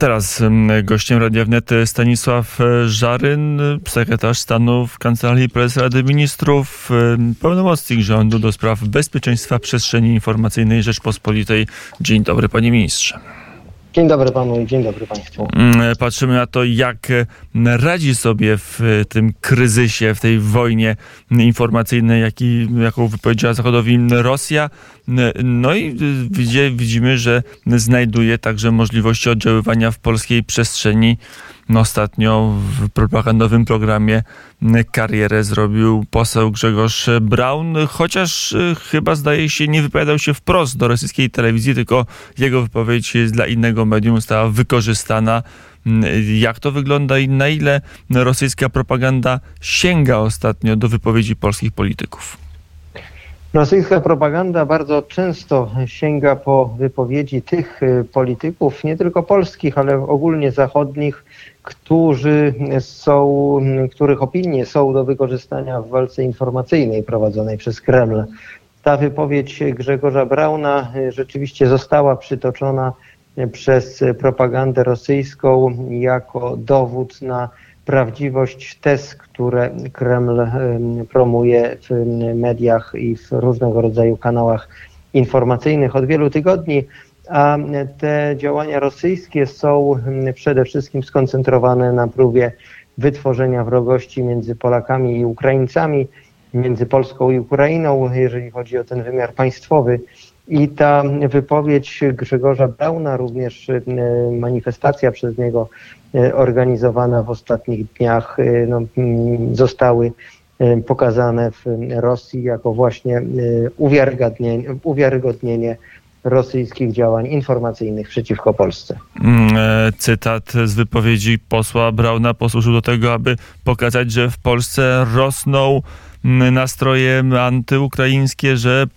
Teraz gościem Radia Wnet Stanisław Żaryn, sekretarz stanu w Kancelarii Prezesa Rady Ministrów, pełnomocnik rządu do spraw bezpieczeństwa przestrzeni informacyjnej Rzeczpospolitej. Dzień dobry, panie ministrze. Dzień dobry panu i dzień dobry państwu. Patrzymy na to, jak radzi sobie w tym kryzysie, w tej wojnie informacyjnej, jaką wypowiedziała Zachodowi Rosja. No i widzimy, że znajduje także możliwości oddziaływania w polskiej przestrzeni. Ostatnio w propagandowym programie karierę zrobił poseł Grzegorz Braun, chociaż chyba zdaje się nie wypowiadał się wprost do rosyjskiej telewizji, tylko jego wypowiedź dla innego medium została wykorzystana. Jak to wygląda i na ile rosyjska propaganda sięga ostatnio do wypowiedzi polskich polityków? Rosyjska propaganda bardzo często sięga po wypowiedzi tych polityków, nie tylko polskich, ale ogólnie zachodnich, których opinie są do wykorzystania w walce informacyjnej prowadzonej przez Kreml. Ta wypowiedź Grzegorza Brauna rzeczywiście została przytoczona przez propagandę rosyjską jako dowód na prawdziwość tez, które Kreml promuje w mediach i w różnego rodzaju kanałach informacyjnych od wielu tygodni, a te działania rosyjskie są przede wszystkim skoncentrowane na próbie wytworzenia wrogości między Polakami i Ukraińcami, między Polską i Ukrainą, jeżeli chodzi o ten wymiar państwowy. I ta wypowiedź Grzegorza Brauna, również manifestacja przez niego organizowana w ostatnich dniach, zostały pokazane w Rosji jako właśnie uwiarygodnienie rosyjskich działań informacyjnych przeciwko Polsce. Cytat z wypowiedzi posła Brauna posłużył do tego, aby pokazać, że w Polsce rosną nastroje antyukraińskie,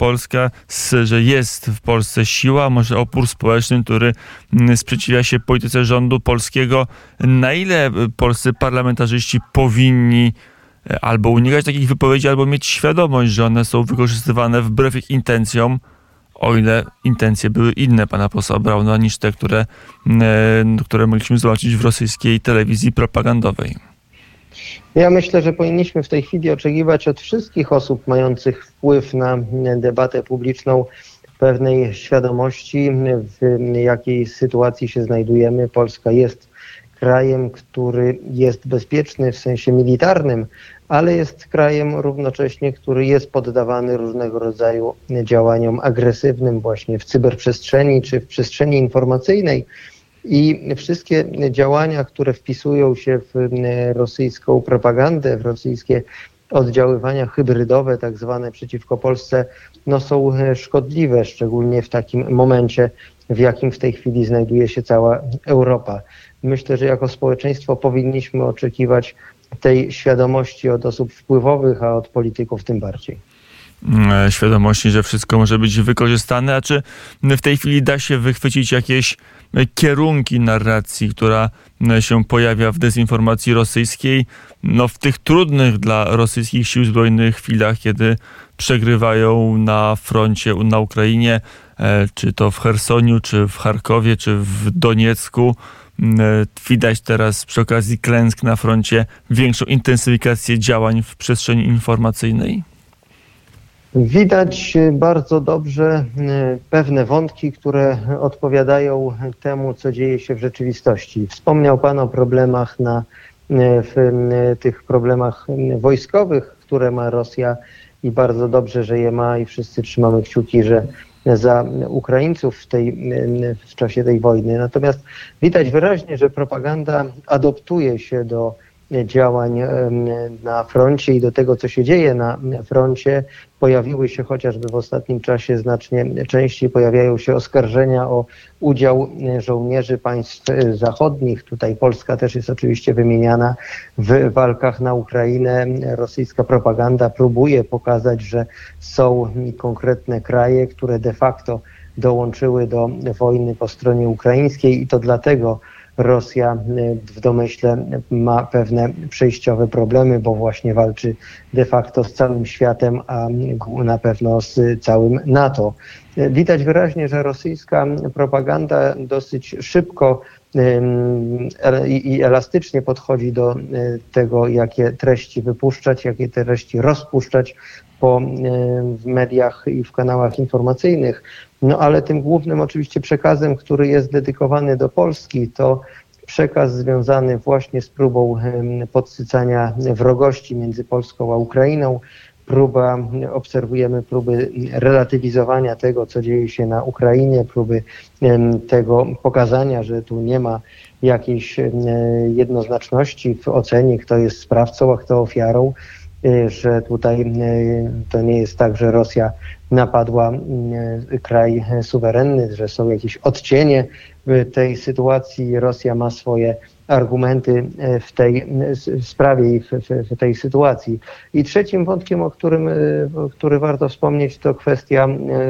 że jest w Polsce siła, może opór społeczny, który sprzeciwia się polityce rządu polskiego. Na ile polscy parlamentarzyści powinni albo unikać takich wypowiedzi, albo mieć świadomość, że one są wykorzystywane wbrew ich intencjom, o ile intencje były inne pana posła Brauna niż te, które mogliśmy zobaczyć w rosyjskiej telewizji propagandowej? Ja myślę, że powinniśmy w tej chwili oczekiwać od wszystkich osób mających wpływ na debatę publiczną pewnej świadomości, w jakiej sytuacji się znajdujemy. Polska jest krajem, który jest bezpieczny w sensie militarnym, ale jest krajem równocześnie, który jest poddawany różnego rodzaju działaniom agresywnym właśnie w cyberprzestrzeni czy w przestrzeni informacyjnej. I wszystkie działania, które wpisują się w rosyjską propagandę, w rosyjskie oddziaływania hybrydowe, tak zwane przeciwko Polsce, są szkodliwe, szczególnie w takim momencie, w jakim w tej chwili znajduje się cała Europa. Myślę, że jako społeczeństwo powinniśmy oczekiwać tej świadomości od osób wpływowych, a od polityków tym bardziej. Świadomości, że wszystko może być wykorzystane, a czy w tej chwili da się wychwycić jakieś kierunki narracji, która się pojawia w dezinformacji rosyjskiej, w tych trudnych dla rosyjskich sił zbrojnych chwilach, kiedy przegrywają na froncie na Ukrainie, czy to w Chersoniu, czy w Charkowie, czy w Doniecku. Widać teraz przy okazji klęsk na froncie większą intensyfikację działań w przestrzeni informacyjnej? Widać bardzo dobrze pewne wątki, które odpowiadają temu, co dzieje się w rzeczywistości. Wspomniał pan o problemach w tych problemach wojskowych, które ma Rosja i bardzo dobrze, że je ma i wszyscy trzymamy kciuki, że za Ukraińców w czasie tej wojny. Natomiast widać wyraźnie, że propaganda adoptuje się do działań na froncie i do tego, co się dzieje na froncie. Pojawiły się chociażby w ostatnim czasie znacznie częściej pojawiają się oskarżenia o udział żołnierzy państw zachodnich. Tutaj Polska też jest oczywiście wymieniana w walkach na Ukrainę. Rosyjska propaganda próbuje pokazać, że są konkretne kraje, które de facto dołączyły do wojny po stronie ukraińskiej i to dlatego Rosja w domyśle ma pewne przejściowe problemy, bo właśnie walczy de facto z całym światem, a na pewno z całym NATO. Widać wyraźnie, że rosyjska propaganda dosyć szybko i elastycznie podchodzi do tego, jakie treści wypuszczać, jakie treści rozpuszczać w mediach i w kanałach informacyjnych. No ale tym głównym oczywiście przekazem, który jest dedykowany do Polski, to przekaz związany właśnie z próbą podsycania wrogości między Polską a Ukrainą. Obserwujemy próby relatywizowania tego, co dzieje się na Ukrainie, próby tego pokazania, że tu nie ma jakiejś jednoznaczności w ocenie, kto jest sprawcą, a kto ofiarą, że tutaj to nie jest tak, że Rosja napadła kraj suwerenny, że są jakieś odcienie w tej sytuacji. Rosja ma swoje argumenty w tej sprawie i w tej sytuacji. I trzecim wątkiem, który warto wspomnieć, to kwestia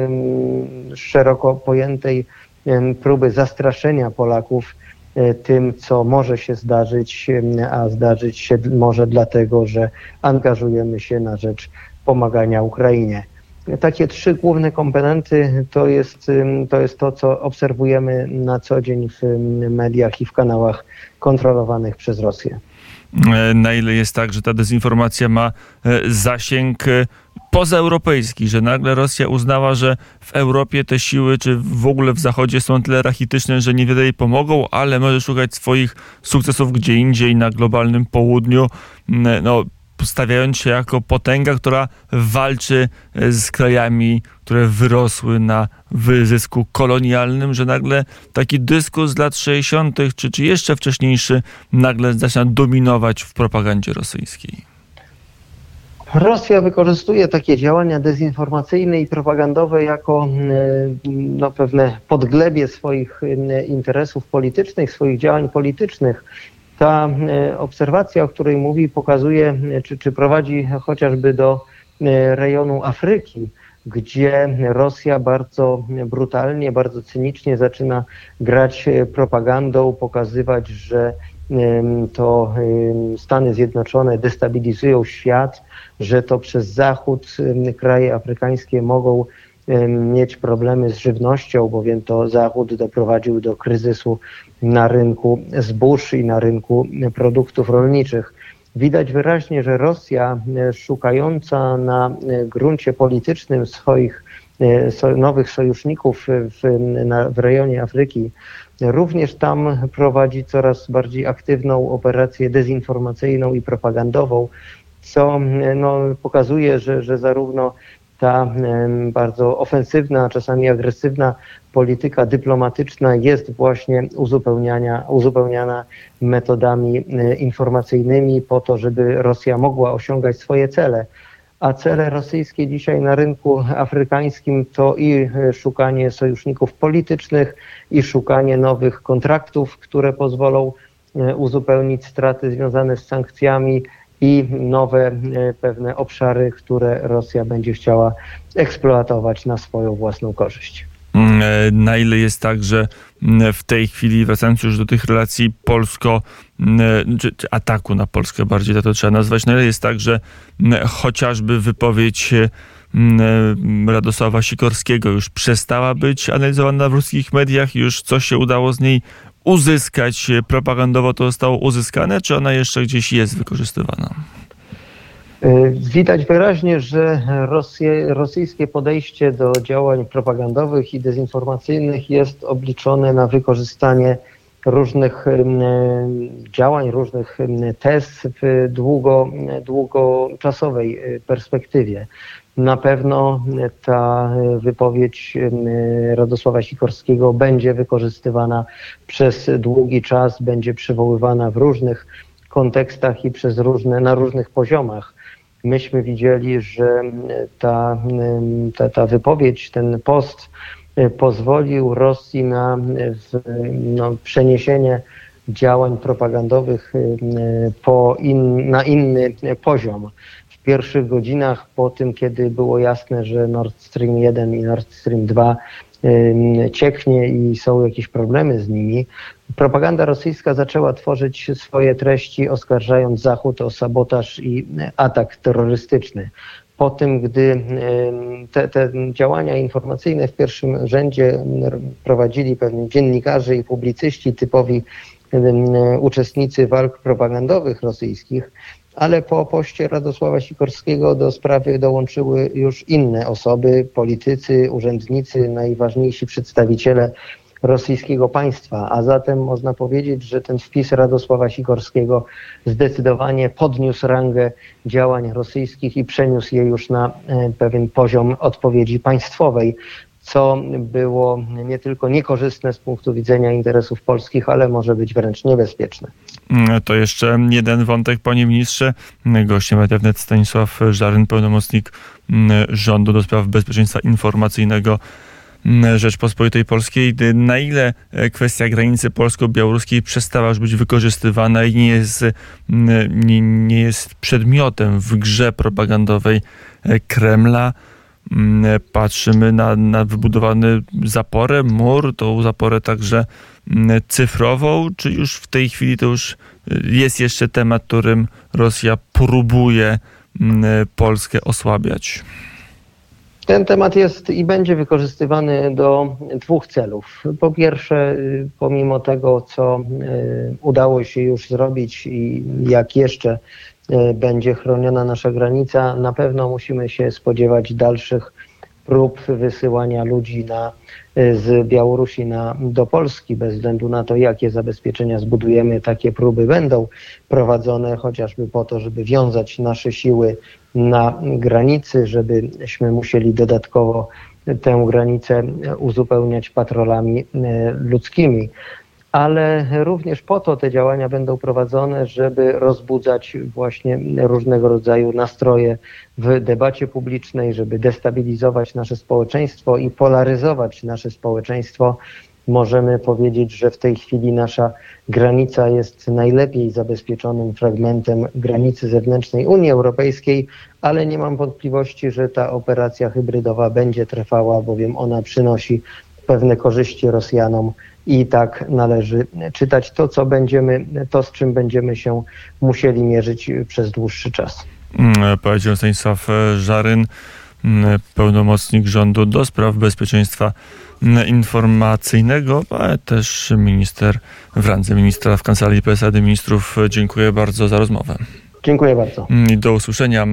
szeroko pojętej próby zastraszenia Polaków tym, co może się zdarzyć, a zdarzyć się może dlatego, że angażujemy się na rzecz pomagania Ukrainie. Takie trzy główne komponenty to jest to, co obserwujemy na co dzień w mediach i w kanałach kontrolowanych przez Rosję. Na ile jest tak, że ta dezinformacja ma zasięg pozaeuropejski, że nagle Rosja uznała, że w Europie te siły, czy w ogóle w Zachodzie są tyle rachityczne, że niewiele jej pomogą, ale może szukać swoich sukcesów gdzie indziej, na globalnym południu, stawiając się jako potęga, która walczy z krajami, które wyrosły na wyzysku kolonialnym, że nagle taki dyskurs z lat 60. czy jeszcze wcześniejszy nagle zaczyna dominować w propagandzie rosyjskiej. Rosja wykorzystuje takie działania dezinformacyjne i propagandowe jako pewne podglebie swoich interesów politycznych, swoich działań politycznych. Ta obserwacja, o której mówi, pokazuje, czy prowadzi chociażby do rejonu Afryki, gdzie Rosja bardzo brutalnie, bardzo cynicznie zaczyna grać propagandą, pokazywać, że to Stany Zjednoczone destabilizują świat, że to przez Zachód kraje afrykańskie mogą mieć problemy z żywnością, bowiem to Zachód doprowadził do kryzysu na rynku zbóż i na rynku produktów rolniczych. Widać wyraźnie, że Rosja, szukająca na gruncie politycznym swoich nowych sojuszników w rejonie Afryki, również tam prowadzi coraz bardziej aktywną operację dezinformacyjną i propagandową, co pokazuje, że zarówno ta bardzo ofensywna, czasami agresywna polityka dyplomatyczna jest właśnie uzupełniana metodami informacyjnymi po to, żeby Rosja mogła osiągać swoje cele. A cele rosyjskie dzisiaj na rynku afrykańskim to i szukanie sojuszników politycznych, i szukanie nowych kontraktów, które pozwolą uzupełnić straty związane z sankcjami, i nowe pewne obszary, które Rosja będzie chciała eksploatować na swoją własną korzyść. Na ile jest tak, że w tej chwili, wracając już do tych relacji czy ataku na Polskę bardziej to trzeba nazwać, na ile jest tak, że chociażby wypowiedź Radosława Sikorskiego już przestała być analizowana w ruskich mediach, już coś się udało z niej uzyskać, propagandowo to zostało uzyskane, czy ona jeszcze gdzieś jest wykorzystywana? Widać wyraźnie, że rosyjskie podejście do działań propagandowych i dezinformacyjnych jest obliczone na wykorzystanie różnych działań, różnych tez w długoczasowej perspektywie. Na pewno ta wypowiedź Radosława Sikorskiego będzie wykorzystywana przez długi czas, będzie przywoływana w różnych kontekstach i na różnych poziomach. Myśmy widzieli, że ta wypowiedź, ten post pozwolił Rosji na przeniesienie działań propagandowych na inny poziom. W pierwszych godzinach po tym, kiedy było jasne, że Nord Stream 1 i Nord Stream 2 cieknie i są jakieś problemy z nimi, Propaganda rosyjska zaczęła tworzyć swoje treści, oskarżając Zachód o sabotaż i atak terrorystyczny. Po tym, gdy te działania informacyjne w pierwszym rzędzie prowadzili pewni dziennikarze i publicyści, typowi uczestnicy walk propagandowych rosyjskich, ale po poście Radosława Sikorskiego do sprawy dołączyły już inne osoby, politycy, urzędnicy, najważniejsi przedstawiciele rosyjskiego państwa, a zatem można powiedzieć, że ten wpis Radosława Sikorskiego zdecydowanie podniósł rangę działań rosyjskich i przeniósł je już na pewien poziom odpowiedzi państwowej, co było nie tylko niekorzystne z punktu widzenia interesów polskich, ale może być wręcz niebezpieczne. To jeszcze jeden wątek, panie ministrze. Gościem Radia Wnet Stanisław Żaryn, pełnomocnik rządu do spraw bezpieczeństwa informacyjnego Rzeczpospolitej Polskiej. Na ile kwestia granicy polsko-białoruskiej przestała już być wykorzystywana i nie jest przedmiotem w grze propagandowej Kremla? Patrzymy na wybudowany zaporę, mur, tą zaporę także cyfrową, czy już w tej chwili to już jest jeszcze temat, którym Rosja próbuje Polskę osłabiać? Ten temat jest i będzie wykorzystywany do dwóch celów. Po pierwsze, pomimo tego, co udało się już zrobić i jak jeszcze będzie chroniona nasza granica, na pewno musimy się spodziewać dalszych prób wysyłania ludzi z Białorusi do Polski. Bez względu na to, jakie zabezpieczenia zbudujemy, takie próby będą prowadzone, chociażby po to, żeby wiązać nasze siły na granicy, żebyśmy musieli dodatkowo tę granicę uzupełniać patrolami ludzkimi. Ale również po to te działania będą prowadzone, żeby rozbudzać właśnie różnego rodzaju nastroje w debacie publicznej, żeby destabilizować nasze społeczeństwo i polaryzować nasze społeczeństwo. Możemy powiedzieć, że w tej chwili nasza granica jest najlepiej zabezpieczonym fragmentem granicy zewnętrznej Unii Europejskiej, ale nie mam wątpliwości, że ta operacja hybrydowa będzie trwała, bowiem ona przynosi pewne korzyści Rosjanom i tak należy czytać to, z czym będziemy się musieli mierzyć przez dłuższy czas. Powiedział Stanisław Żaryn, pełnomocnik rządu do spraw bezpieczeństwa informacyjnego, ale też minister w randze ministra w Kancelarii Prezesa Rady Ministrów. Dziękuję bardzo za rozmowę. Dziękuję bardzo. I do usłyszenia.